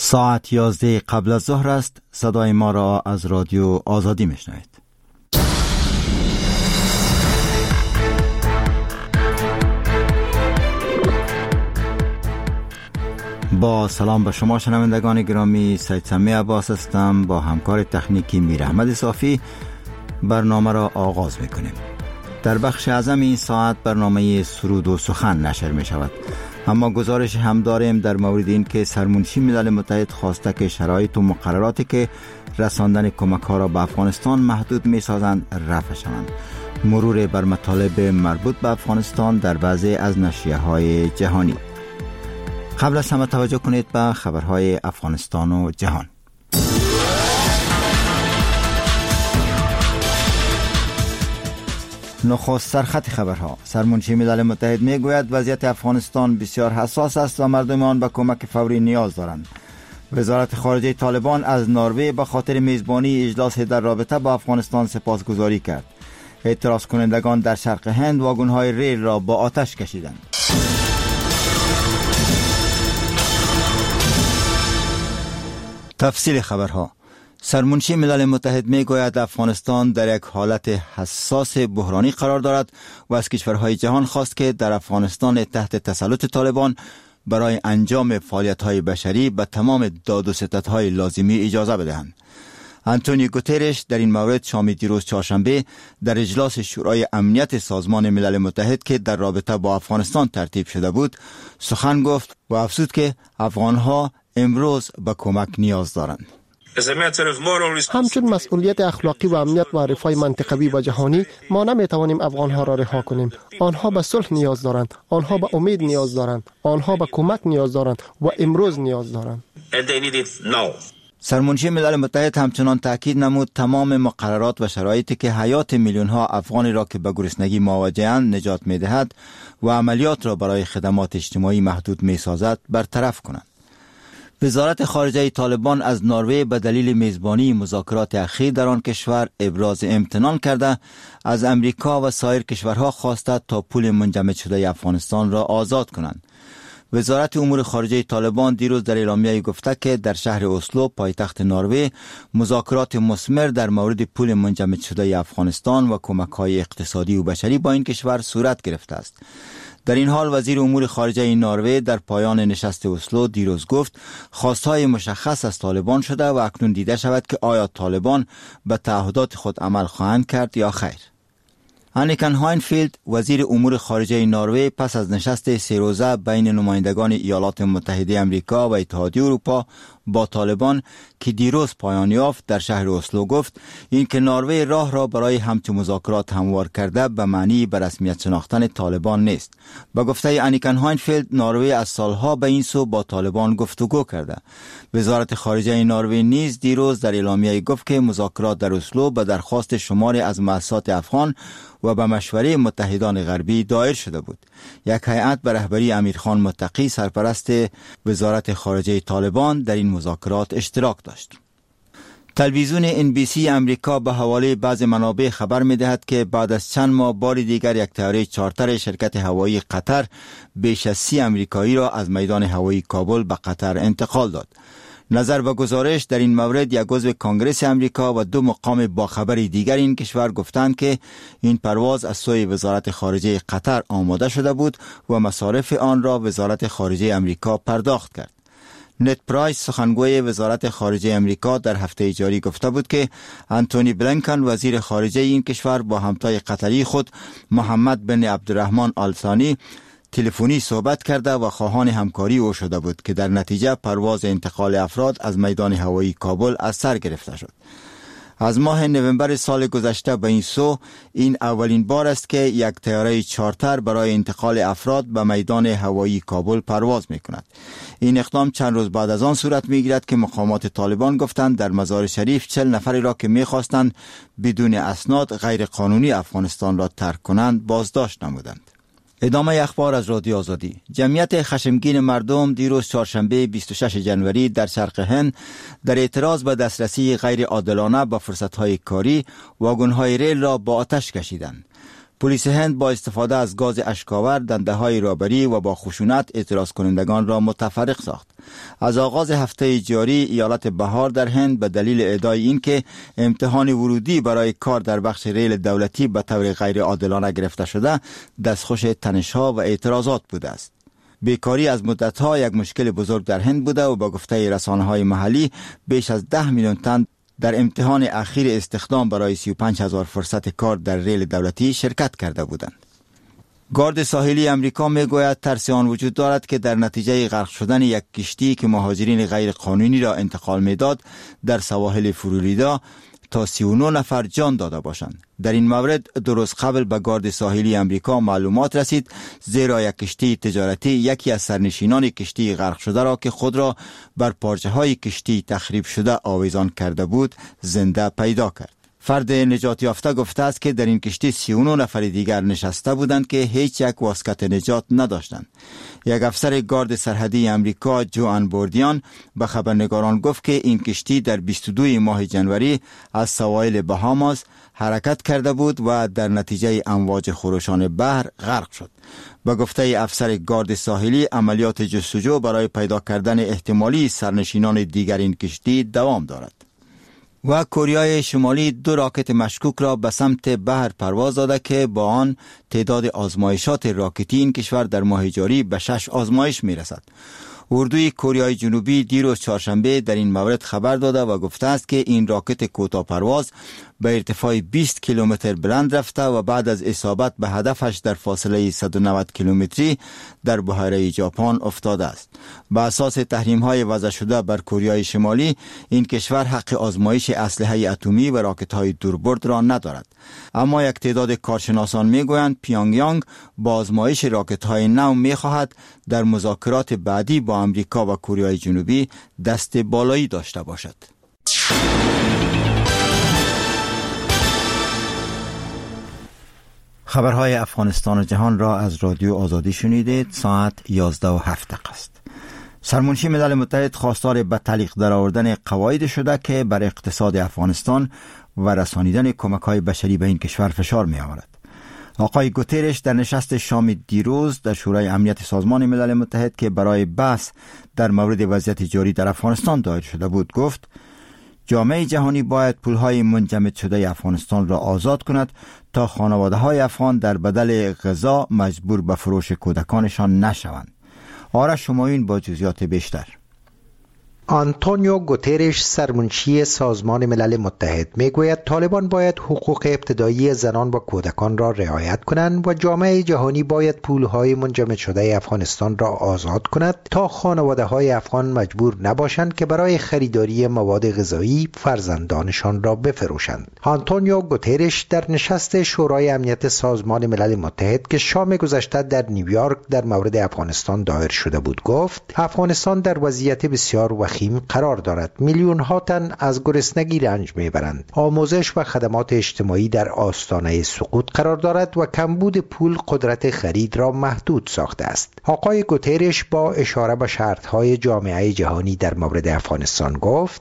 ساعت 11 قبل از ظهر است. صدای ما را از رادیو آزادی میشنوید. با سلام به شما شنوندگان گرامی، سید سمی عباس هستم. با همکار تکنیکی میر احمد صافی برنامه را آغاز میکنیم. در بخش اعظم این ساعت برنامه سرود و سخن نشر می شود، اما گزارش هم داریم در مورد این که سرمنشی ملل متحد خواسته که شرایط و مقرراتی که رساندن کمک ها را به افغانستان محدود می سازند رفع شوند. مرور بر مطالب مربوط به افغانستان در بعضی از نشریه های جهانی. قبل از همه توجه کنید به خبرهای افغانستان و جهان. نخست سرخط خبرها. سرمنشی ملل متحد می گوید وضعیت افغانستان بسیار حساس است و مردم آن به کمک فوری نیاز دارند. وزارت خارجه طالبان از نروژ به خاطر میزبانی اجلاس در رابطه با افغانستان سپاسگزاری کرد. اعتراض کنندگان در شرق هند واگن‌های ریل را با آتش کشیدند. تفصیل خبرها. سرمنشی ملل متحد می گوید افغانستان در یک حالت حساس بحرانی قرار دارد و از کشورهای جهان خواست که در افغانستان تحت تسلط طالبان برای انجام فعالیت‌های بشری به تمام داد و ستدهای لازمی اجازه بدهند. آنتونیو گوترش در این مورد شام دیروز چهارشنبه در اجلاس شورای امنیت سازمان ملل متحد که در رابطه با افغانستان ترتیب شده بود سخن گفت و افزود که افغان‌ها امروز به کمک نیاز دارند. همچون مسئولیت اخلاقی و امنیت و رفاه منطقوی و جهانی ما نمیتوانیم افغانها را رها کنیم. آنها به صلح نیاز دارند، آنها به امید نیاز دارند، آنها به کمک نیاز دارند و امروز نیاز دارند. سرمنشی ملل متحد همچنان تاکید نمود تمام مقررات و شرایطی که حیات میلیون ها افغانی را که به گرسنگی مواجه‌اند نجات می‌دهد و عملیات را برای خدمات اجتماعی محدود می‌سازد برطرف کنند. وزارت خارجه طالبان از نروژ به دلیل میزبانی مذاکرات اخیر در آن کشور ابراز امتنان کرده از امریکا و سایر کشورها خواسته تا پول منجمد شده افغانستان را آزاد کنند. وزارت امور خارجه طالبان دیروز در اعلامیه گفته که در شهر اسلو پایتخت نروژ مذاکرات مثمر در مورد پول منجمد شده افغانستان و کمک‌های اقتصادی و بشری با این کشور صورت گرفته است. در این حال وزیر امور خارجه نروژ در پایان نشست اسلو دیروز گفت خواستهای مشخص از طالبان شده و اکنون دیده شود که آیا طالبان به تعهدات خود عمل خواهند کرد یا خیر. انیکن هاینفیلد وزیر امور خارجه نروژ پس از نشست 3 روزه بین نمایندگان ایالات متحده آمریکا و اتحادیه اروپا با طالبان که دیروز پایان یافت در شهر اسلو گفت اینکه نروژ راه را برای همچون مذاکرات هموار کرده به معنی به رسمیت شناختن طالبان نیست. به گفته انیکن هاینفیلد نروژ از سالها به این سو با طالبان گفتگو کرده. وزارت خارجه نروژ نیز دیروز در اعلامیه گفت که مذاکرات در اسلو به درخواست شماری از مؤسسات افغان و به مشوره متحدان غربی دایر شده بود. یک هیئت به رهبری امیرخان متقی سرپرست وزارت خارجه طالبان در این مذاکرات اشتراک داشت. تلویزیون NBC امریکا به حواله بعض منابع خبر می‌دهد که بعد از چند ماه بار دیگر یک طیاره چارتر شرکت هوایی قطر بیش از 30 امریکایی را از میدان هوایی کابل به قطر انتقال داد. نظر به گزارش در این مورد یک عضو کنگره امریکا و 2 مقام باخبر دیگر این کشور گفتند که این پرواز از سوی وزارت خارجه قطر آماده شده بود و مصارف آن را وزارت خارجه امریکا پرداخت کرد. نت پرایس سخنگوی وزارت خارجه امریکا در هفته جاری گفته بود که آنتونی بلینکن وزیر خارجه این کشور با همتای قطری خود محمد بن عبدالرحمن آل ثانی تلفنی صحبت کرده و خواهان همکاری او شده بود که در نتیجه پرواز انتقال افراد از میدان هوایی کابل از سر گرفته شد. از ماه نوامبر سال گذشته به این سو این اولین بار است که یک طیاره چارتر برای انتقال افراد به میدان هوایی کابل پرواز می کند. این اقدام چند روز بعد از آن صورت می گیرد که مقامات طالبان گفتند در مزار شریف 40 نفری را که می خواستند بدون اسناد غیر قانونی افغانستان را ترک کنند بازداشت نمودند. ادامه اخبار از رادیو آزادی. جمعیت خشمگین مردم دیروز چهارشنبه 26 جنوری در شرق هند در اعتراض به دسترسی غیر عادلانه به فرصت‌های کاری واگن‌های ریل را با آتش کشیدند. پلیس هند با استفاده از گاز اشک‌آور دنده‌های رهبری و با خشونت اعتراض کنندگان را متفرق ساخت. از آغاز هفته جاری ایالت بهار در هند به دلیل ادعای اینکه امتحان ورودی برای کار در بخش ریل دولتی به طور غیر عادلانه گرفته شده، دستخوش تنش‌ها و اعتراضات بوده است. بیکاری از مدت‌ها یک مشکل بزرگ در هند بوده و با گفته رسانه‌های محلی بیش از 10 میلیون تن در امتحان اخیر استخدام برای 35,000 فرصت کار در ریل دولتی شرکت کرده بودند. گارد ساحلی امریکا میگوید ترس آن وجود دارد که در نتیجه غرق شدن یک کشتی که مهاجرین غیر قانونی را انتقال میداد در سواحل فلوریدا تا 39 نفر جان داده باشند. در این مورد درست قبل به گارد ساحلی امریکا معلومات رسید، زیرا یک کشتی تجارتی یکی از سرنشینان کشتی غرق شده را که خود را بر پارچه های کشتی تخریب شده آویزان کرده بود زنده پیدا کرد. فرد نجات یافته گفته است که در این کشتی 39 نفر دیگر نشسته بودند که هیچ یک واسکت نجات نداشتند. یک افسر گارد سرحدی امریکا جوان بوردیان به خبرنگاران گفت که این کشتی در 22 ماه جنوری از سواحل بهاماس حرکت کرده بود و در نتیجه امواج خروشان بحر غرق شد. به گفته افسر گارد ساحلی، عملیات جستجو برای پیدا کردن احتمالی سرنشینان دیگر این کشتی دوام دارد. و کره شمالی 2 راکت مشکوک را به سمت بحر پرواز داده که با آن تعداد آزمایشات راکتی این کشور در ماه جاری به 6 آزمایش می رسد. اردوی کره جنوبی دیروز چهارشنبه در این مورد خبر داده و گفته است که این راکت کوتاه پرواز به ارتفاع 20 کیلومتر بلند رفته و بعد از اصابت به هدفش در فاصله 190 کیلومتری در بحیره ژاپن افتاده است. به اساس تحریم‌های وضع شده بر کره شمالی، این کشور حق آزمایش اسلحه اتمی و راکت‌های دوربرد را ندارد. اما یک تعداد کارشناسان می‌گویند پیونگیانگ با آزمایش راکت‌های نو می‌خواهد در مذاکرات بعدی با آمریکا و کره جنوبی دست بالایی داشته باشد. خبرهای افغانستان و جهان را از رادیو آزادی شنیدید. ساعت 11:07 است. سرمنشی ملل متحد خواستار به تعلیق درآوردن قواعد شده که بر اقتصاد افغانستان و رسانیدن کمک‌های بشری به این کشور فشار می‌آورد. آقای گوترش در نشست شام دیروز در شورای امنیت سازمان ملل متحد که برای بحث در مورد وضعیت جاری در افغانستان دایر شده بود گفت جامعه جهانی باید پولهای منجمد شده افغانستان را آزاد کند تا خانواده‌های افغان در بدل غذا مجبور به فروش کودکانشان نشوند. آرش همایون با جزئیات بیشتر. آنتونیو گوترش سرمنشی سازمان ملل متحد میگوید طالبان باید حقوق ابتدایی زنان و کودکان را رعایت کنند و جامعه جهانی باید پولهای منجمد شده افغانستان را آزاد کند تا خانواده‌های افغان مجبور نباشند که برای خریداری مواد غذایی فرزندانشان را بفروشند. آنتونیو گوترش در نشست شورای امنیت سازمان ملل متحد که شام گذشته در نیویورک در مورد افغانستان دایر شده بود گفت افغانستان در وضعیت بسیار وخیم قرار دارد. میلیون ها تن از گرسنگی رنج میبرند. آموزش و خدمات اجتماعی در آستانه سقوط قرار دارد و کمبود پول قدرت خرید را محدود ساخته است. آقای گوترش با اشاره به شرط‌های جامعه جهانی در مورد افغانستان گفت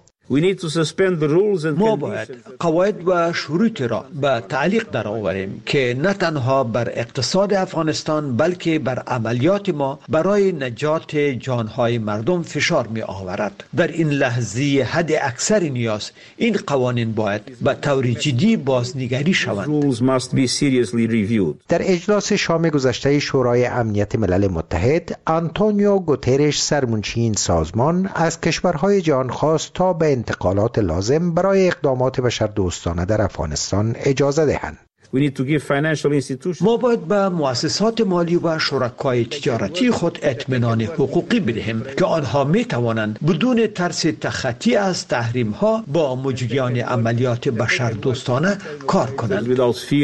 ما باید قواعد و شروط را به تعلیق درآوریم که نه تنها بر اقتصاد افغانستان بلکه بر عملیات ما برای نجات جانهای مردم فشار می آورد. در این لحظه حد اکثر نیاز این قوانین باید به طور جدی بازنگری شوند. در اجلاس شام گذشته شورای امنیت ملل متحد، آنتونیو گوترش سرمنشی این سازمان از کشورهای جهان خواست تا به انتقالات لازم برای اقدامات بشردوستانه در افغانستان اجازه دهند. ما باید به مؤسسات مالی و شرکای تجارتی خود اطمینان حقوقی بدهیم که آنها می توانند بدون ترس تخطی از تحریم ها با مجریان عملیات بشردوستانه کار کنند.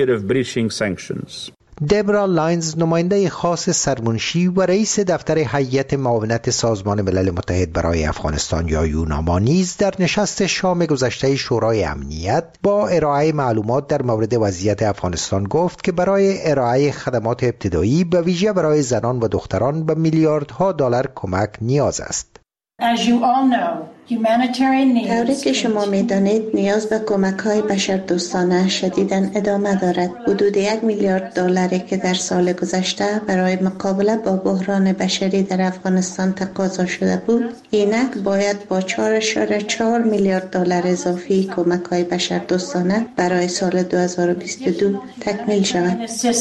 دبرا لاینز نماینده خاص سرمنشی و رئیس دفتر هیئت معاونت سازمان ملل متحد برای افغانستان یا یوناما نیز در نشست شام گذشته شورای امنیت با ارائه معلومات در مورد وضعیت افغانستان گفت که برای ارائه خدمات ابتدایی به ویژه برای زنان و دختران به میلیاردها دلار کمک نیاز است. As you all know, طوری که شما می‌دانید نیاز به کمک‌های بشردوستانه شدیداً ادامه دارد. حدود 1 میلیارد دلاری که در سال گذشته برای مقابله با بحران بشری در افغانستان تقاضا شده بود، اینک باید با 4.4 میلیارد دلار اضافی کمک‌های بشردوستانه برای سال 2022 تکمیل شود.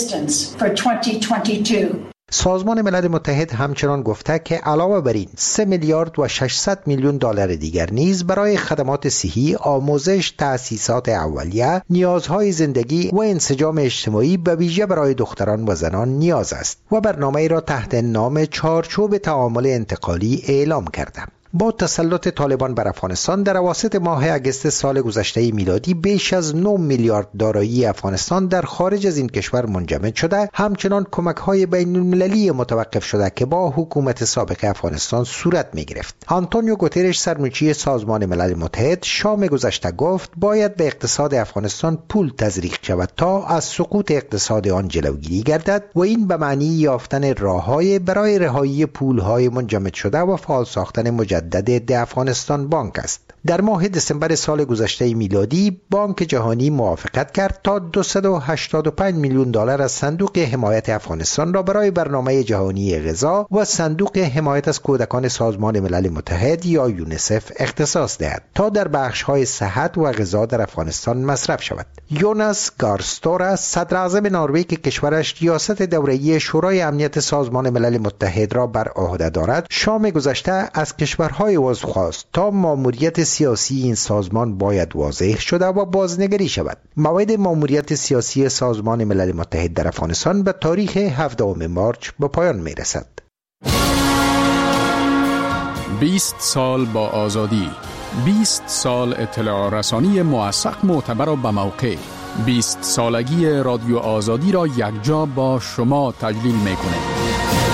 سازمان ملل متحد همچنان گفته که علاوه بر این 3 میلیارد و 600 میلیون دلار دیگر نیز برای خدمات صحی، آموزش، تأسیسات اولیه، نیازهای زندگی و انسجام اجتماعی به ویژه برای دختران و زنان نیاز است و برنامه‌ای را تحت نام چارچوب تعامل انتقالی اعلام کرده. با تسلط طالبان بر افغانستان در اواسط ماه اگست سال گذشته میلادی بیش از 9 میلیارد دارایی افغانستان در خارج از این کشور منجمد شده. همچنان کمک‌های بین‌المللی متوقف شده که با حکومت سابق افغانستان صورت می‌گرفت. آنتونیو گوترش سرمنشی سازمان ملل متحد شام گذشته گفت باید به اقتصاد افغانستان پول تزریق شود تا از سقوط اقتصاد آن جلوگیری گردد و این به معنی یافتن راه‌های برای رهایی پول‌های منجمد شده و فعال ساختن مجدد افغانستان بانک است. در ماه دسامبر سال گذشته میلادی بانک جهانی موافقت کرد تا 285 میلیون دلار از صندوق حمایت افغانستان را برای برنامه جهانی غذا و صندوق حمایت از کودکان سازمان ملل متحد یا یونیسف اختصاص دهد تا در بخش‌های صحت و غذا در افغانستان مصرف شود. یوناس گارستورا صدر اعظم نروژ که کشورش ریاست دوره‌ای شورای امنیت سازمان ملل متحد را بر عهده دارد، شام گذشته از کشورهای عضو خواست تا ماموریت سیاسی این سازمان باید واضح شده و بازنگری شود. موعد ماموریت سیاسی سازمان ملل متحد در افغانستان به تاریخ 17 مارچ به پایان می رسد. 20 سال با آزادی، 20 سال اطلاع رسانی موثق، معتبر و به موقع. 20 سالگی رادیو آزادی را یکجا با شما تجلیل می کنه.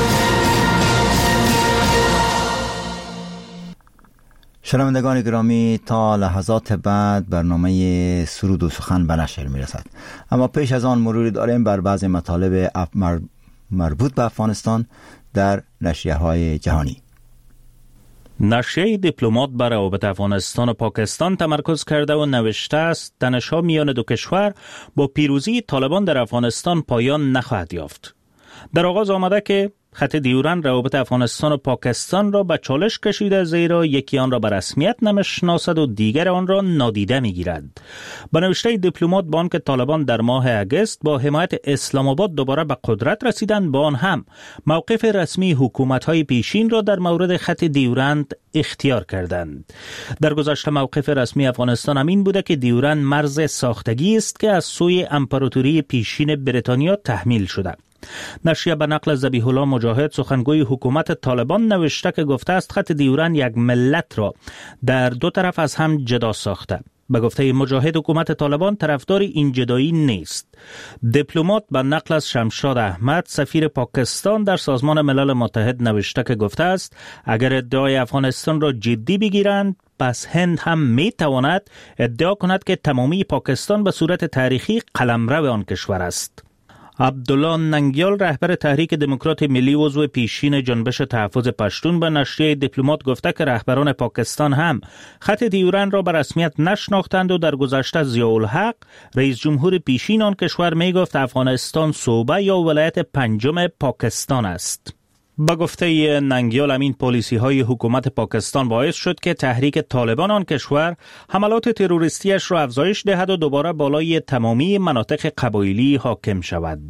شنوندگان گرامی، تا لحظات بعد برنامه سرود و سخن به نشر می رسد، اما پیش از آن مروری داریم بر بعض مطالب مربوط به افغانستان در نشریه های جهانی. نشریه دیپلمات بر روابط افغانستان و پاکستان تمرکز کرده و نوشته است تنش‌ها میان دو کشور با پیروزی طالبان در افغانستان پایان نخواهد یافت. در آغاز آمده که خط دیورند روابط افغانستان و پاکستان را به چالش کشیده، زیرا یکی آن را به رسمیت نمی‌شناسد و دیگر آن را نادیده می‌گیرد. به نوشته دیپلمات با آنکه طالبان در ماه اگست با حمایت اسلام آباد دوباره به قدرت رسیدند، با آن هم موقف رسمی حکومت‌های پیشین را در مورد خط دیورند اختیار کردند. در گذشته موقف رسمی افغانستان همین بوده که دیورند مرز ساختگی است که از سوی امپراتوری پیشین بریتانیا تحمیل شده. نشریه به نقل ذبیح الله مجاهد سخنگوی حکومت طالبان نوشته که گفته است خط دیورند یک ملت را در دو طرف از هم جدا ساخته. به گفته مجاهد حکومت طالبان طرفدار این جدایی نیست. دیپلمات به نقل از شمشاد احمد سفیر پاکستان در سازمان ملل متحد نوشته که گفته است اگر ادعای افغانستان را جدی بگیرند، پس هند هم می تواند ادعا کند که تمامی پاکستان به صورت تاریخی قلمرو آن کشور است. عبدالله ننگیال رهبر تحریک دموکرات ملی عضو پیشین جنبش تحفظ پشتون به نشریه دیپلمات گفته که رهبران پاکستان هم خط دیورند را به رسمیت نشناختند و در گذشته ضیاءالحق رئیس جمهور پیشین آن کشور می گفت افغانستان صوبه یا ولایت پنجم پاکستان است. با گفته ننگیال همین پالیسی های حکومت پاکستان باعث شد که تحریک طالبان آن کشور حملات تروریستیش را افزایش دهد و دوباره بالای تمامی مناطق قبایلی حاکم شود.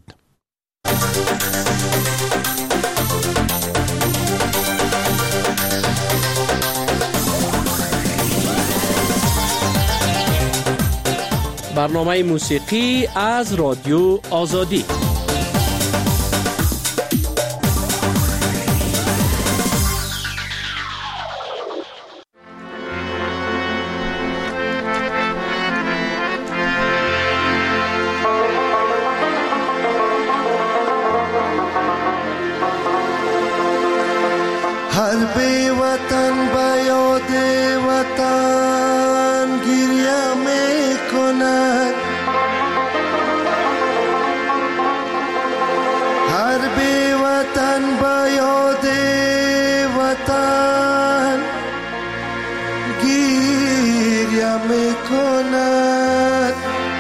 برنامه موسیقی از رادیو آزادی. میکند،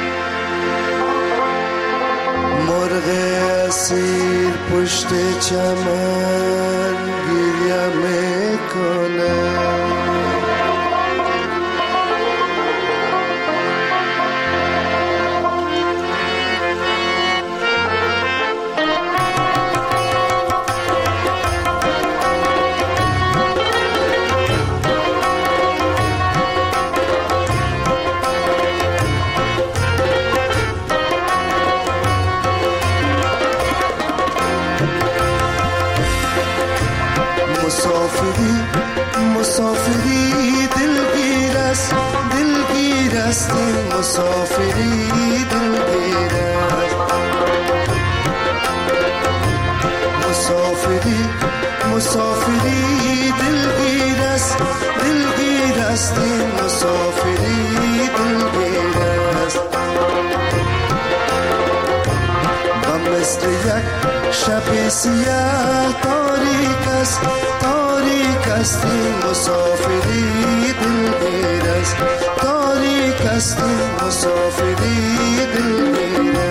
مرغ اسیر پشت چمن گریه میکند. مسافری دلگیر است، دلگیر است این مسافری دلگیر است. مسافری دلگیر است، دلگیر است این مسافری دلگیر است. و مثل یک شب سیاه تاریک است، تاریک است این مسافری دلگیر است، تاریک است این مسافری دلگیر است.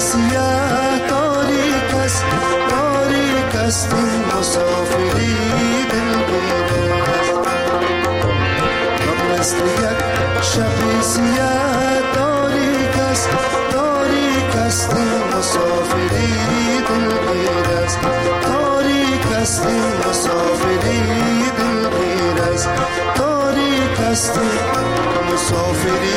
سیاه تاریک است این مسافری دلگیر است مثل یک شب سیاه تاریک است این مسافری دلگیر است تاریک است این مسافری دلگیر است تاریک است این مسافری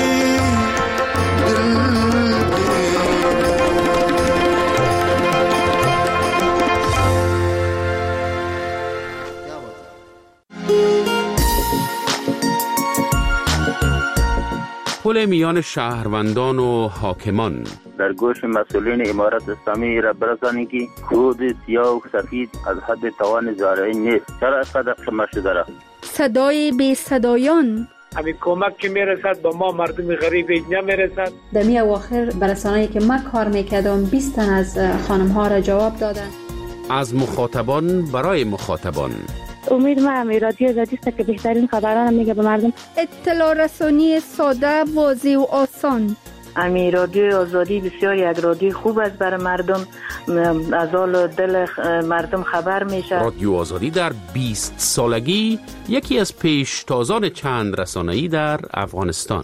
پل میان شهروندان و حاکمان. در گوش مسئولین امارت اسلامی را برسانید که خود سیاه و سفید از حد توان زارعی نیست. چرا اینقدر شما شده را؟ صدای بی صدایان. همین کمک که میرسد با ما مردم غریب نمیرسد. در می اواخر برسانه‌ای که من کار میکردم 20 تن از خانم ها را جواب دادن. از مخاطبان برای مخاطبان. امید ما رادیو آزادی است که بهترین خبران میگه به مردم. اطلاع رسانی ساده، واضح و آسان. امی رادیو آزادی بسیار یک رادیو خوب است برای مردم، از حال دل مردم خبر میشه. رادیو آزادی در 20 سالگی یکی از پیشتازان چند رسانه‌ای در افغانستان.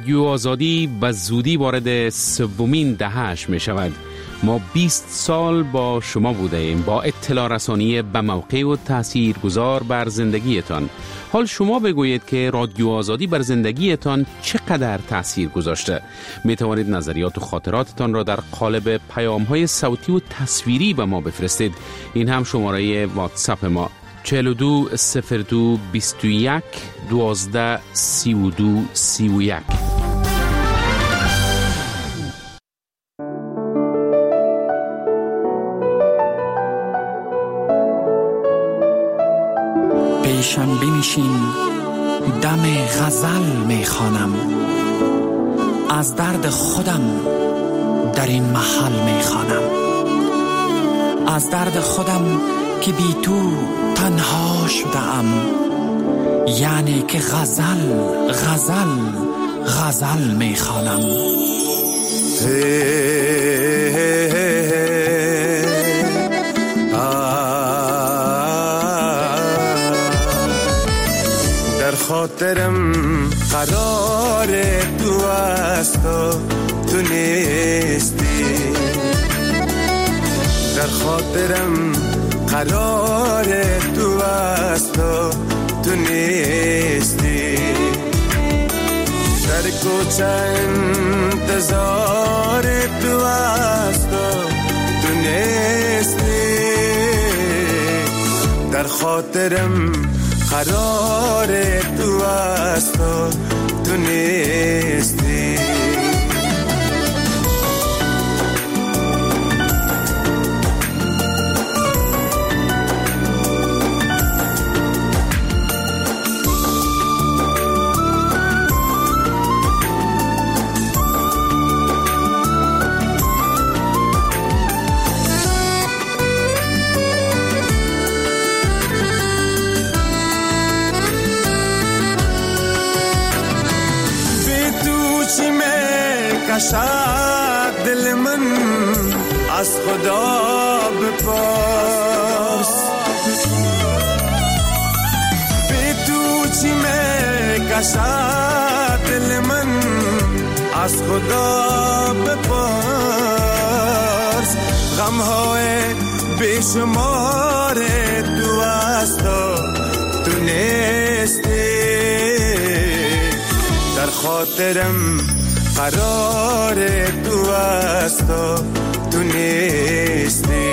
رادیو آزادی به زودی وارد سومین دهه‌اش می شود. ما 20 سال با شما بوده ایم، با اطلاع رسانی به موقع و تاثیرگذار بر زندگیتان. حال شما بگویید که رادیو آزادی بر زندگیتان چقدر تاثیر گذاشته. می توانید نظریات و خاطراتتان را در قالب پیام‌های صوتی و تصویری به ما بفرستید. این هم شماره واتساپ ما 42 02 21 12 32 31. پیشم بنشین دم غزل میخوانم، از درد خودم در این محل میخوانم، از درد خودم که بی تو تنها شدم، یعنی که غزل غزل غزل میخوانم. خاطرم قرار تو است و تو نیستی، در خاطرم قرار تو است و تو نیستی، در کوچه انتظار تو است و تو نیستی، در خاطرم قرار تو است و تو نیستی. کشد دل من از خدا بپرس، بی تو چی می کشد دل من از خدا بپرس، غمهای بیشمار تو است و تو نیستی، در خاطرم قرار تو است و تو نیستی.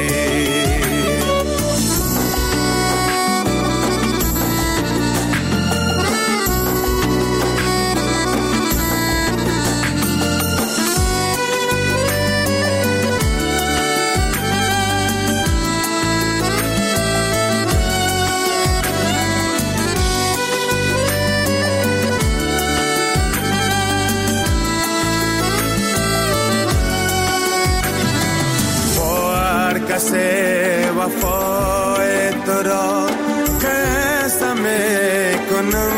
وفای تو را قسم میکنم،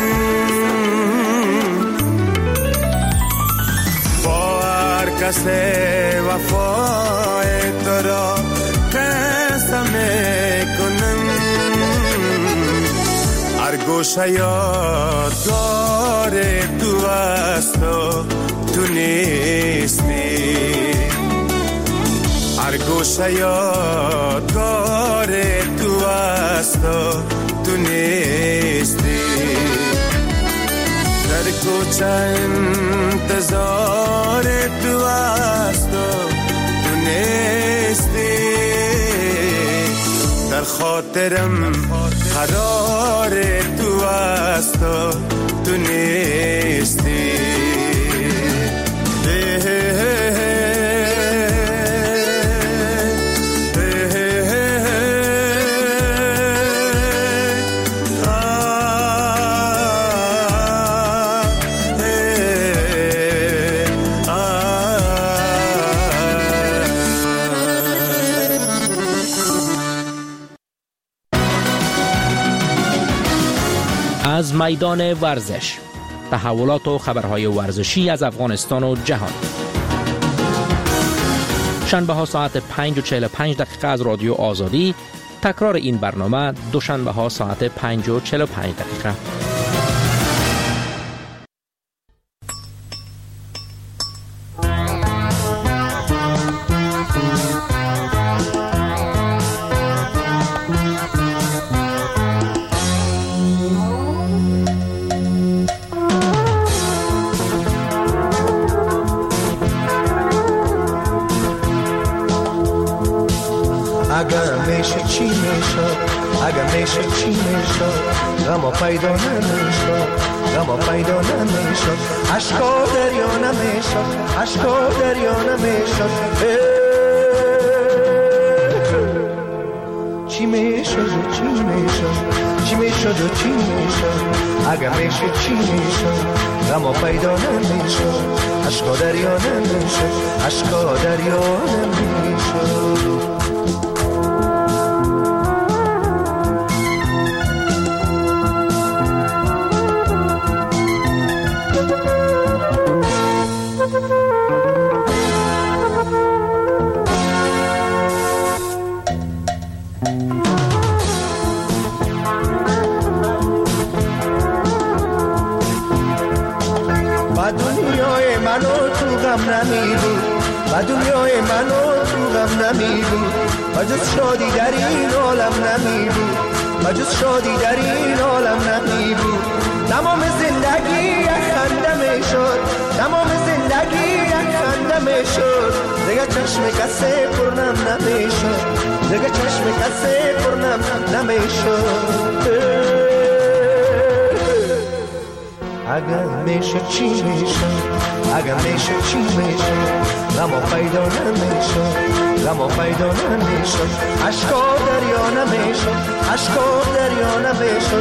با هر کس وفای تو را قسم میکنم، هر گوشه یادگار تو است و تو نیستی، هر گوشه یادگار تو است و تو نیستی، در کوچه انتظار تو است و تو نیستی، در خاطرم قرار تو است و تو نیستی. از میدان ورزش، تحولات و خبرهای ورزشی از افغانستان و جهان. شنبه ها ساعت 5:45 از رادیو آزادی، تکرار این برنامه دوشنبه ها ساعت 5:45. اگر میشه چی میشد، اگر میشه چی میشد، غم پیدا نمیشد، غم پیدا نمیشد، عشقا دریا نمیشد، عشقا دریا نمیشد. چی میشد و چی میشد، چی میشد و چی میشد، اگر میشه چی میشد، غم پیدا نمیشد، عشقا دریا نمیشد، عشقا دریا نمیشد. و دنیای من و تو غم نمی بود، و جز شادی در این عالم نمی بود، و جز شادی در این عالم نمی بود. تمام زندگی یک خنده می شد، تمام زندگی یک خنده می شد، دیگه چشم کسی پرنم نمی شد، دیگه چشم کسی پرنم نمی شد. اگر میشه چی میشه، اگر میشه چی میشه، غم پیدا نمیشه، غم پیدا نمیشه، عشقا دریا نمیشه، عشقا دریا نمیشه.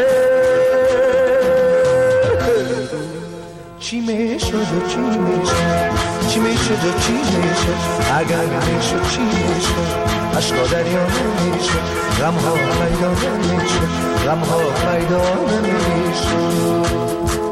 چی میشه و چی میشه، چی میشه و چی میشه، اگر میشه چی میشه، عشقا دریا نمیشه، غم ها پیدا نمیشه، غم ها پیدا نمیشه.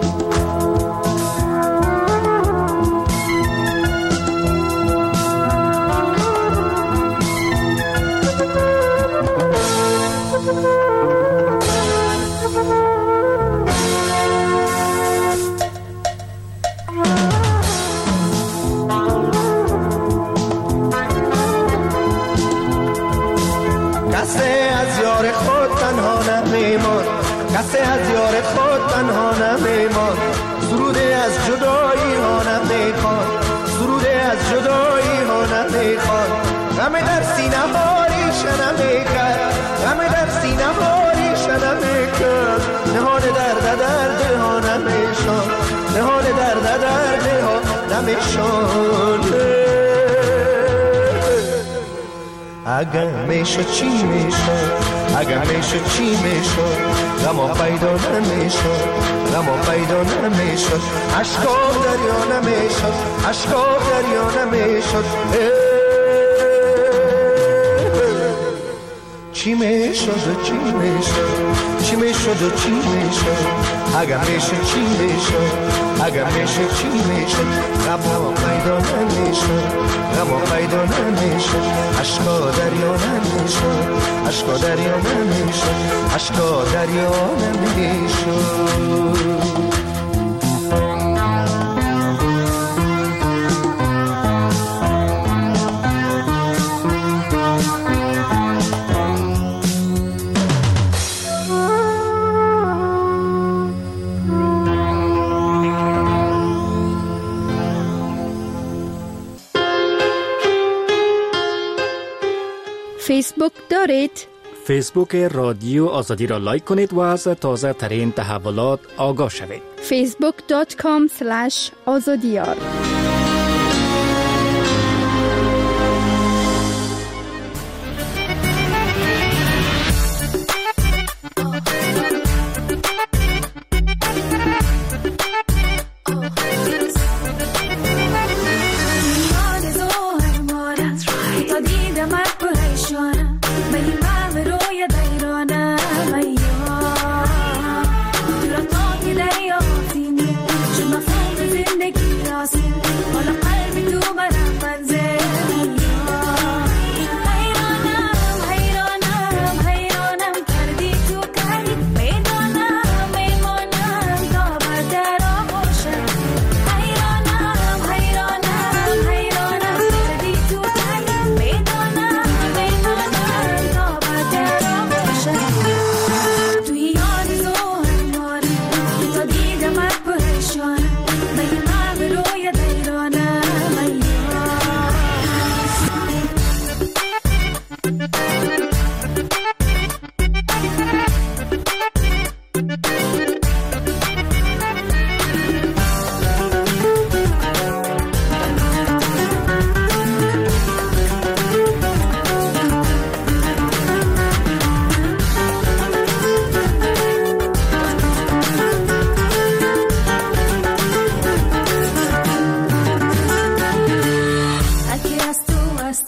کسی از یار خود تنها نمیمان، سروده از جدایی ها نمیخوان، سروده از جدایی ها نمیخوان. غم در سینه ها ریشه نمیکرد، غم در سینه ها ریشه نمیکرد، نهان درد ها نمیشان، نهان درد ها نمیشان. اگر میشه چی میشه، اگر میشه چی میشه، غم پیدا نمیشه، غم پیدا نمیشه، عشقا دریا نمیشه، عشقا دریا نمیشه. چی میشه و چی میشه، چی میشه و چی میشه، اگر میشه چی میشه، اگر میشه چی میشه، غم پیدا نمیشه، غم پیدا نمیشه، عشقا دریا نمیشه، عشقا دریا نمیشه، عشقا دریا نمیشه. فیسبوک دارید؟ فیسبوک رادیو آزادی را لایک کنید و از تازه ترین تحولات آگاه شوید. facebook.com/azadiyar. زندگی راست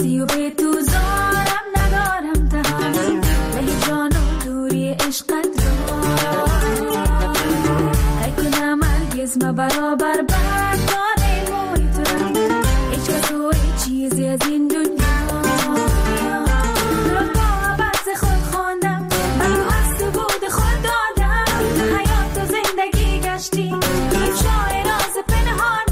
راستی و به تو زارم ندارم تهانی له جان و دوری عشقت را ای کنم هرگز ما برابر بردانه موی تو را هیچ کس و هیچ چیزی از این دنیا را با عوض خود خواندم من از تو بود خود دادم حیات و زندگی گشتی افشای راز پنهانم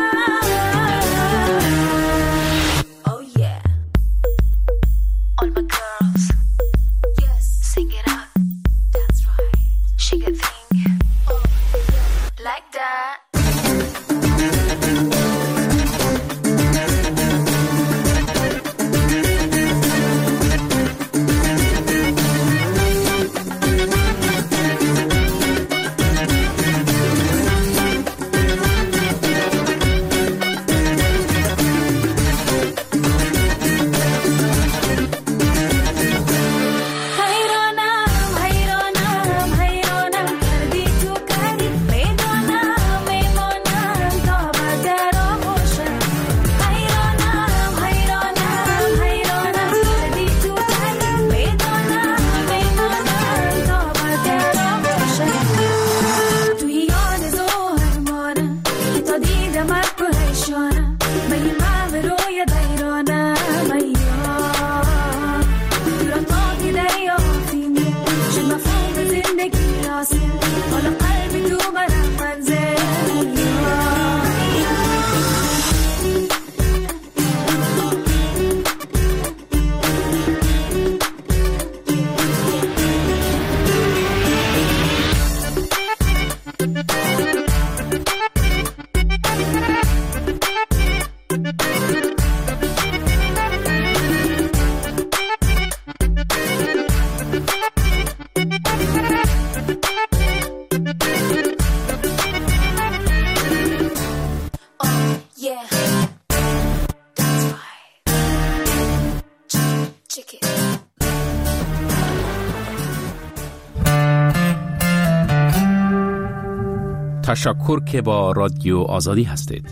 Oh yeah All my girls Yes Sing it out That's right Shake a thing Like that تشکر که با رادیو آزادی هستید.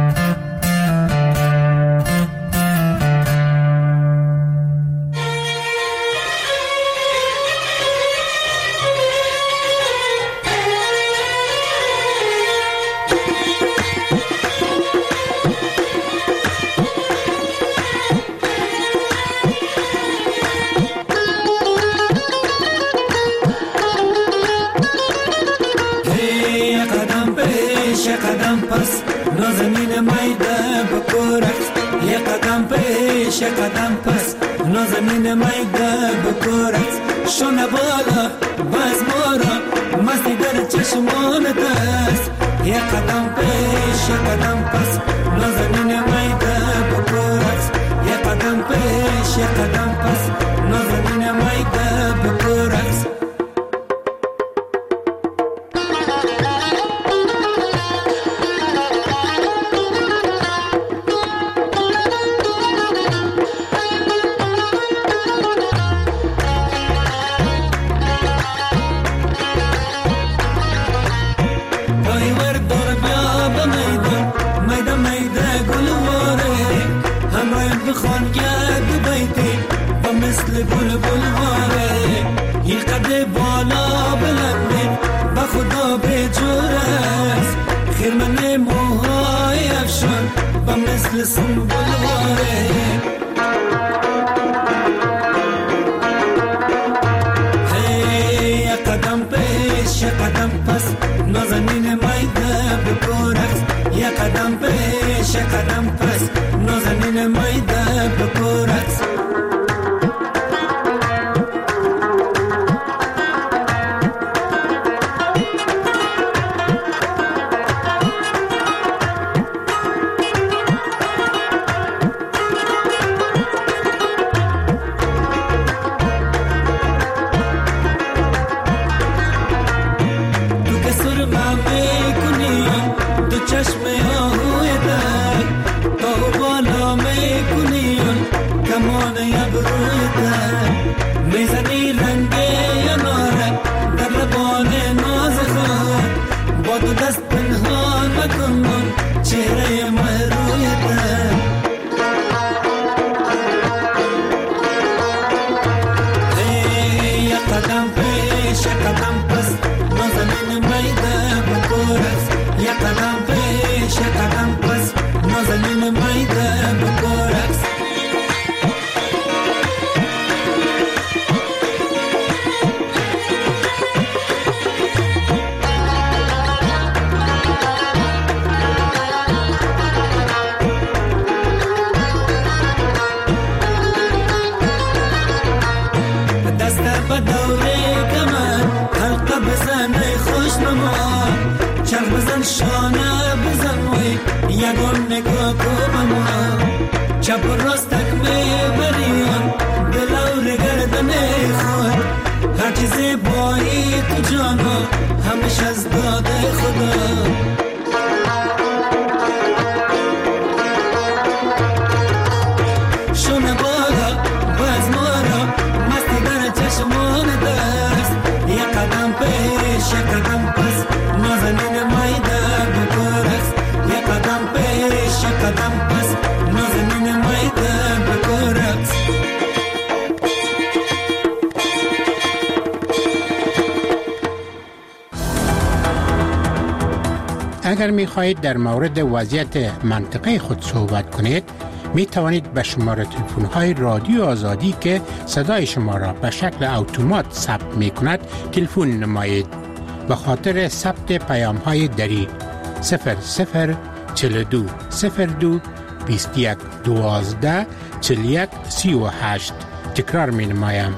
قدم پس نازنین میده بکورت یه قدم پیش قدم پس نازنین میده بکورت شونه بالا باز مورا مستی در چشمانت است یه قدم پیش قدم پس نازنین میده بکورت یه قدم پیش قدم پس نازنین میده بکورت چشم آهوی در تا بالا میکنی اگر می خواهید در مورد وضعیت منطقه خود صحبت کنید، می توانید به شماره تلفن های رادیو آزادی که صدای شما را به شکل اتومات ثبت می کند تلفن نمایید. به خاطر ثبت پیام های دری 0042 02 21 12 41 38. تکرار می نمایم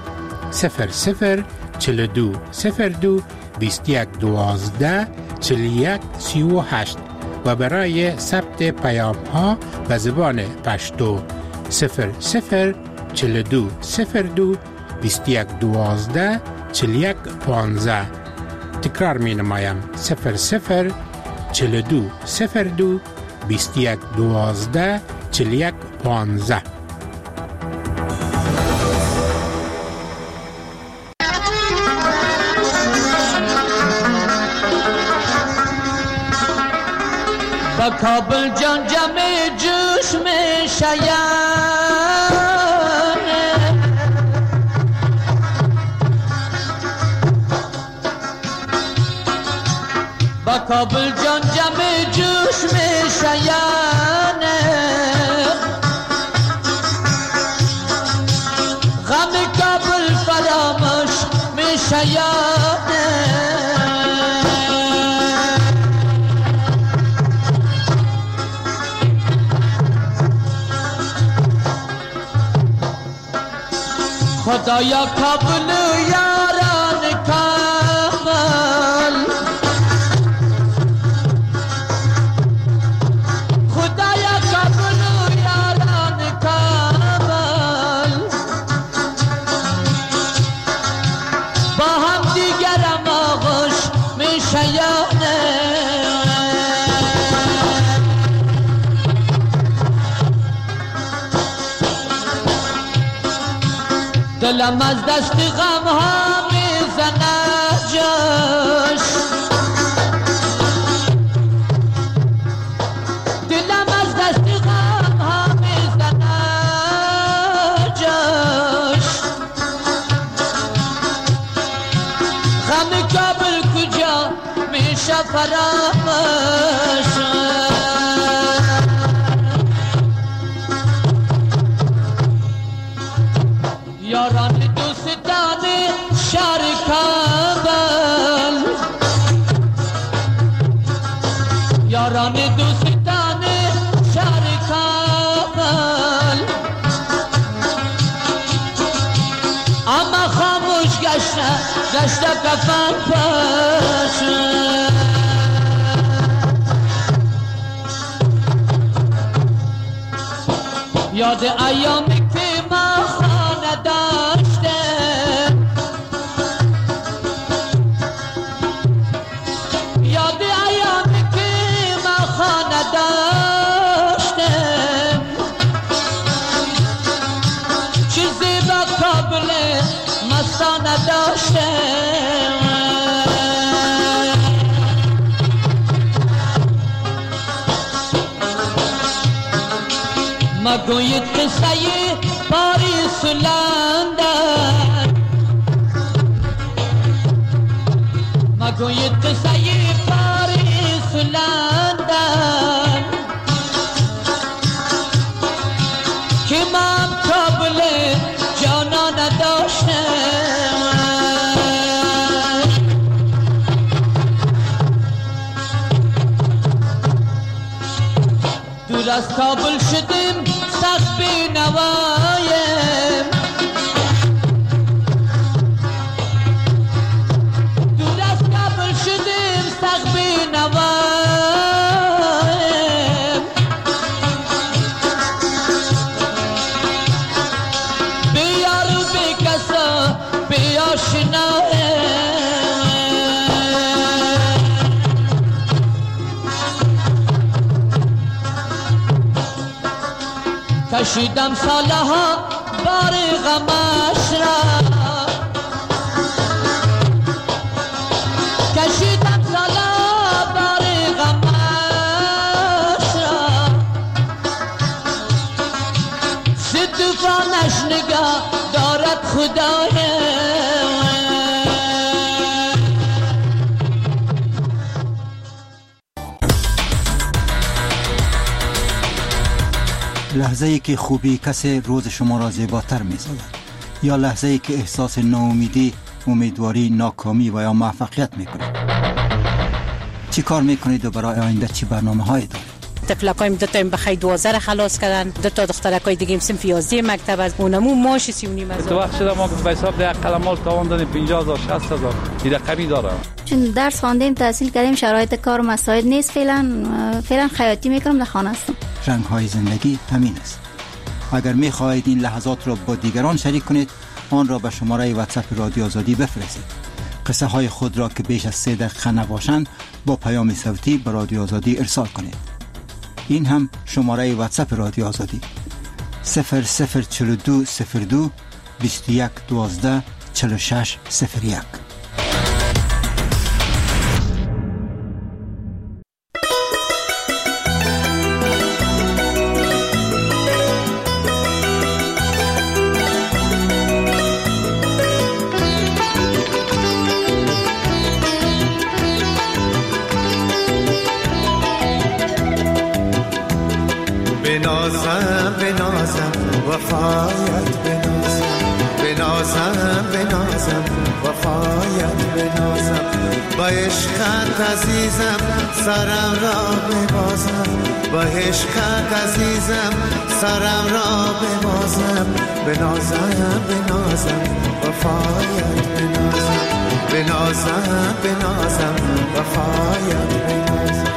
0042 02 21 12 41 38 و برای ثبت پیام ها به زبان پشتو 0042 02 21 12 41 15. تکرار می نمایم 0042 02 21 12 41 15. با کابل جان جمع جوش میں شیان با کابل جان جمع جوش میں شیان غم کابل فراموش میں شیان خدایا کابل یاران کامل خدایا کابل یاران کامل با هم دیگرم آغوش می شیانه دلم از دست غم ها میزنه جوش دلم از دست غم ها میزنه جوش غم کابل کجا میشه فراموش یاران دوستان شهر کابل یاران دوستان شهر کابل اما خاموش گشته کفن پاش یاد ایامی که ما داشته یاد ایامی که ما خانه داشته چیزی با کابل مستانه داشته مگوید قصه پاریس و لندن مگوید قصه پاریس و لندن که من کابل جانا نداشتم دور از کابل شدیم سخت بینوایم دور از کابل شدیم سخت بینوایم بیار و بی کسا بی آشنایم کشیدم سالها بار غمش را کشیدم سالها بار غمش را ستوفانش نگاه دارد خدایم لحظه‌ای که خوبی کسی روز شما را زیباتر می‌سازد، یا لحظه‌ای که احساس ناامیدی، امیدواری، ناکامی و یا موفقیت می‌کنید. چی کار می‌کنید و برای آینده چی برنامه‌هایی دارید؟ طفلکایم دو تا بخای 12 خلاص کردن، دو تا دخترکای دیگه هم صنف 11 مکتب از اونمو ماش 3.5 تو وقت شده ما به حساب ده قلمال تاوان دادیم 50000 60000 این رقمی داره. چون درس خواندیم تحصیل کردیم شرایط کار مساعد نیست، فعلا خیاطی میکنم در خانه هستم. رنگ‌های زندگی همین است. اگر می‌خواهید این لحظات را با دیگران شریک کنید، آن را به شماره واتساپ رادیو آزادی بفرستید. قصه های خود را که بیش از 3 دقیقه نباشند با پیام صوتی به رادیو آزادی ارسال کنید. این هم شماره واتساپ رادیو آزادی 004202 21 12 46 01. بنازم وفایت بنازم وفایت بنازم با عشقت عزیزم سرم را ببازم با عشقت عزیزم سرم را ببازم بنازم وفایت بنازم وفایت بنازم.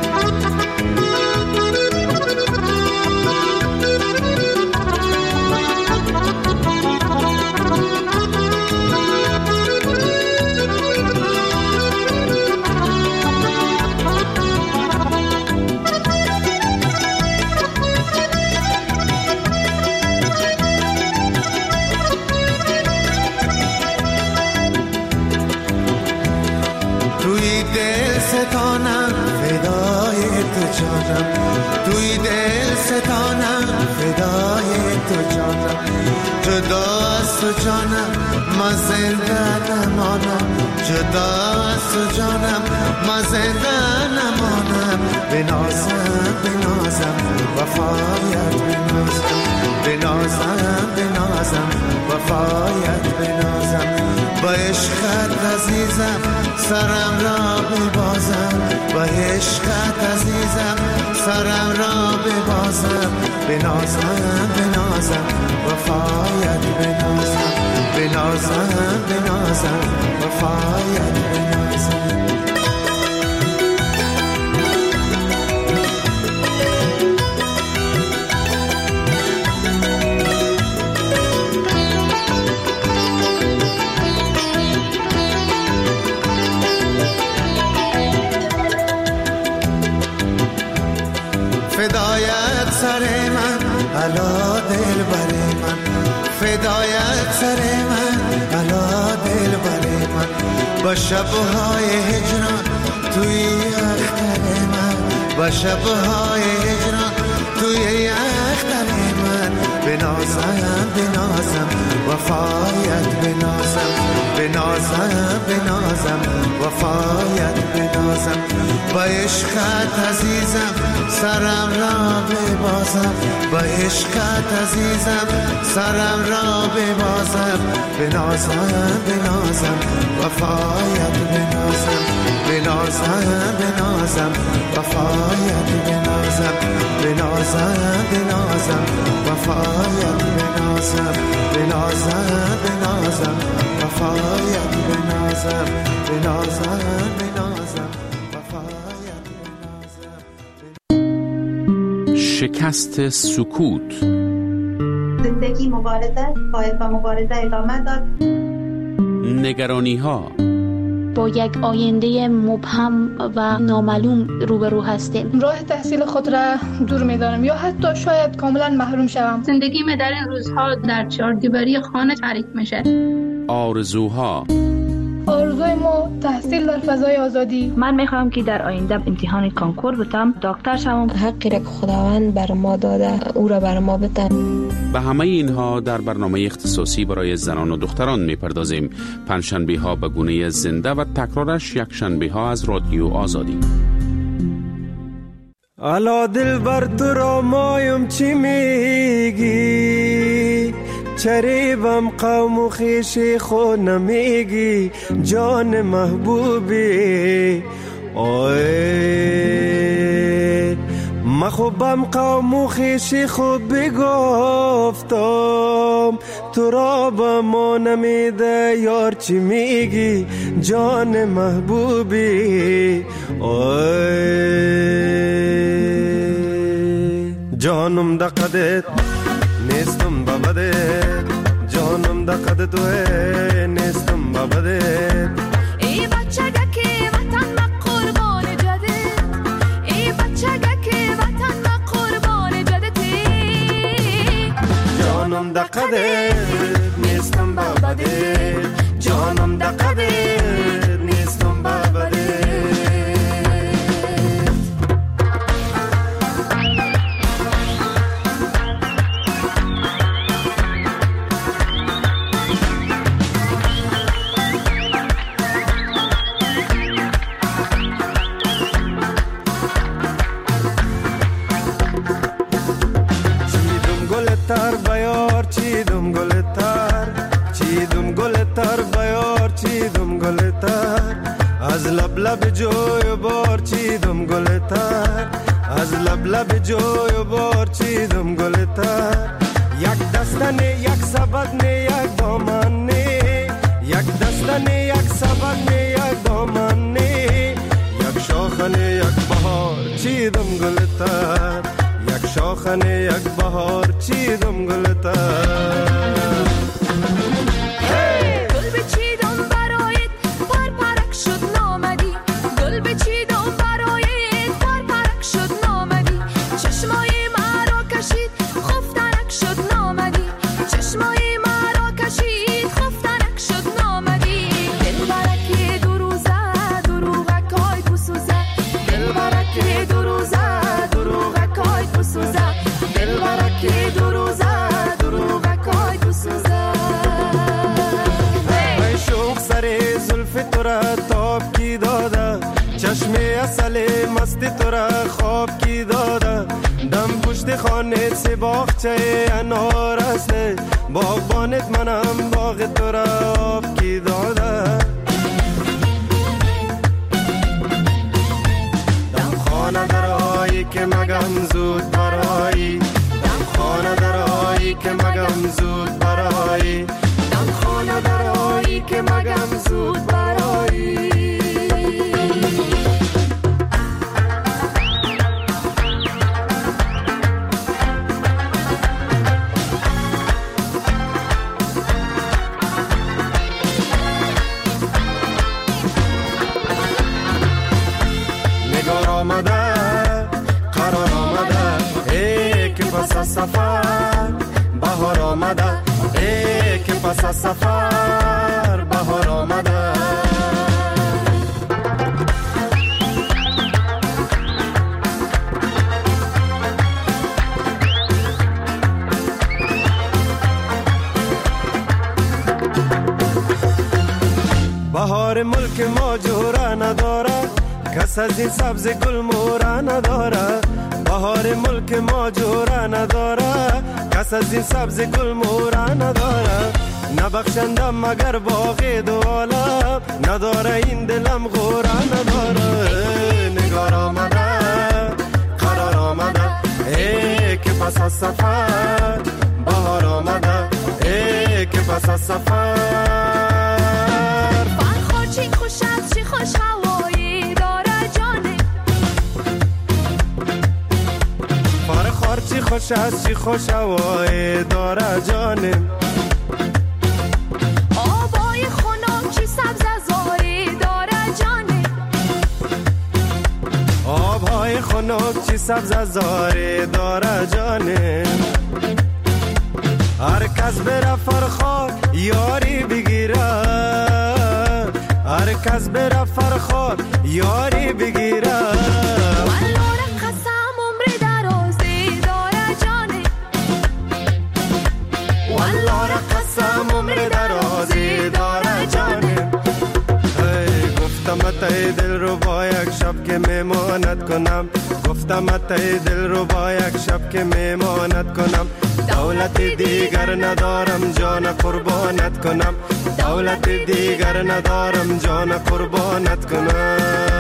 توی دل ستانم فدای تو جانم جدا از تو جانم ما زنده نمانم جدا از تو جانم ما زنده نمانم بنازم وفایت بنازم وفایت بنازم با عشقت عزیزم سرم را ببازم با عشقت عزیزم سرم را ببازم بنازم وفایت بنازم وفایت بنازم. فدایت سر من علا دل بر من فدایت سر من علا دل بر من با شبهای هجران توی اختر من با شبهای هجران توی اختر من بنازم وفایت بنازم وفایت بنازم با عشقت عزیزم سرم را ببازم با عشقت عزیزم سرم را ببازم بنازم وفایت بنازم وفایت بنازم وفایت بنازم وفایت بنازم شکست سکوت. زندگی مبارزه باید با مبارزه ادامه داد. نگرانی ها با یک آینده مبهم و نامعلوم روبرو هستیم. راه تحصیل خود را دور می‌دارم یا حتی شاید کاملا محروم شوم. زندگی من در این روزها در چهاردیواری خانه تعریف میشه. آرزوها آرزوی ما تحصیل در فضای آزادی. من میخوام که در آینده امتحان کانکور بتم، دکتر شوم. حقی را که خداوند بر ما داده او را بر ما بده. به همه اینها در برنامه اختصاصی برای زنان و دختران میپردازیم. پنجشنبه ها به گونه زنده و تکرارش یک شنبه ها از رادیو آزادی. الا دل بر تو را مایم چی میگی، چریبم قوم و خیشی خود نمیگی، جان محبوبی آی مخوبم قوم و خیشی خود بگفتم، تو را با ما نمیده یار چی میگی، جان محبوبی آی جانم دقدت نیستم ببدت، جانم دقدت توه نیستم ببدت. ای بچگه که وطن ما قربان جدت، ای بچگه که وطن ما قربان جدتی، جانم دقدت نیستم ببدت، جانم دقدت نیستم ببدت. تر بیار چیدم گل تر، چیدم گل تر بیار چیدم گل تر، از لب لب جوی بار چیدم گل تر، از لب لب جوی بار چیدم گل تر. یک دستنه یک سبدنه یک دامنه، یک دستنه یک سبدنه یک دامنه، یک شاخنه یک بهار چیدم گل تر، یک شاخنه یک بهار چیدم گل تر. گل بچیدم برایت پر پرک شد نامدی، گل بچیدم برایت پر پرک شد نامدی، چشمای مرا کشید خفتنک شد نامدی، چشمای مرا کشید خفتنک شد نامدی. دل برکی دو روزه دروغکای بسوزه، دل برکی دو روزه دروغکای بسوزه، دل برکی دو روزه دروغکای بسوزه. ای شوق سر زلف تو را تاب کی داده، چشم اصل مست تو را خواب کی داده، دم پشت خانه سی باغچه انار است، باغبانت منم باغ تو را آب کی داده. دم خانه درایی که مگم زود برایی، دم خانه درایی که مگم زود برایی، دم خانه درایی که مگم زود برایی. نگار آمده قرار آمده، ای که پس از سفر بهار آمده، ای که پس از سفر بهار آمده. بهار ملک ما جورا نداره، کس از این سبز گل مورا نداره، بهار ملک ما جورا نداره، کس از این سبز گل مورا نداره. نبخشندم مگر باغ دو عالم، نداره این دلم غورا نداره. نگار آمده قرار آمده، ای که پس از سفر بهار آمده، ای که پس از سفر. فرخار چی خوش از چی خوش هوایی داره جانه، فرخار چی خوش از چی خوش هوایی داره جانه. آبای خنک چی سبز زاری داره جانه، آبهای خنک چی سبز زاری داره جانه. هر کس بره فرخار یاری بگیره، هر کس بره فرخار یاری بگیره. والله قسم عمر درازی داره جانه، والله قسم عمر درازی داره جانه. ای گفتم ای دل رو با یک شب که میمانت کنم. گفتم اتای دل رو با یک شب که میمانت کنم. دولت دیگر ندارم جان قربانت کنم. دولت دیگر ندارم جان قربانت کنم.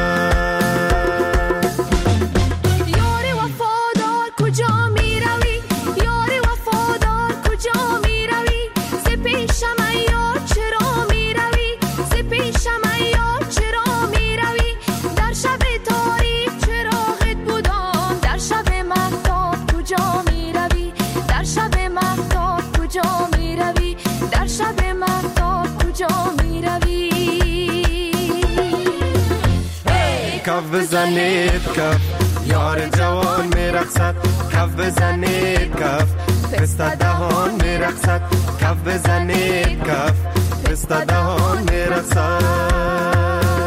یار وفادار کجا می روی؟ یار وفادار کجا می روی؟ ز پیشم یار چرا می روی؟ ز پیشم یار چرا می روی؟ در شب تاریک چراغت بودم. در شب مهتاب کجا می روی؟ در شب مهتاب کجا می روی؟ در شب مهتاب کجا می روی؟ کف بزنید کف یار جوان میرقصد. کف بزنید کف پسته دهان میرقصد. کف بزنید کف پسته دهان میرقصد.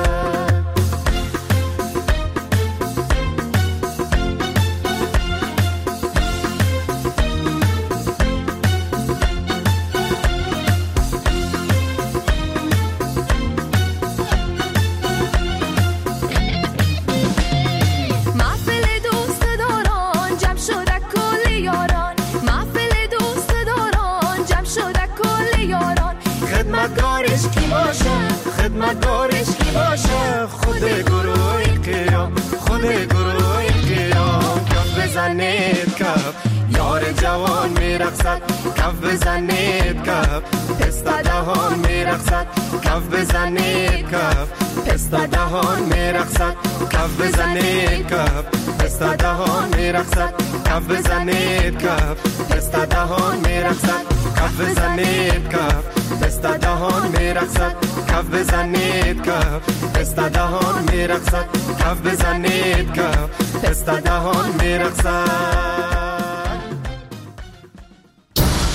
خدمتگارش کی باشه؟ خود گروه قیام، خود گروه قیام. کف بزنید کف یار جوان میرقصد. کف بزنید کف پسته دهان میرقصد. کف بزنید کف پسته دهان میرقصد. کف بزنید کف پسته دهان میرقصد. کف بزنید کف پسته دهان میرقصد. کف بزنید کف پسته دهان میرقصد. کف بزنید کف پسته دهان میرقصد. کف بزنید کف پسته دهان میرقصد.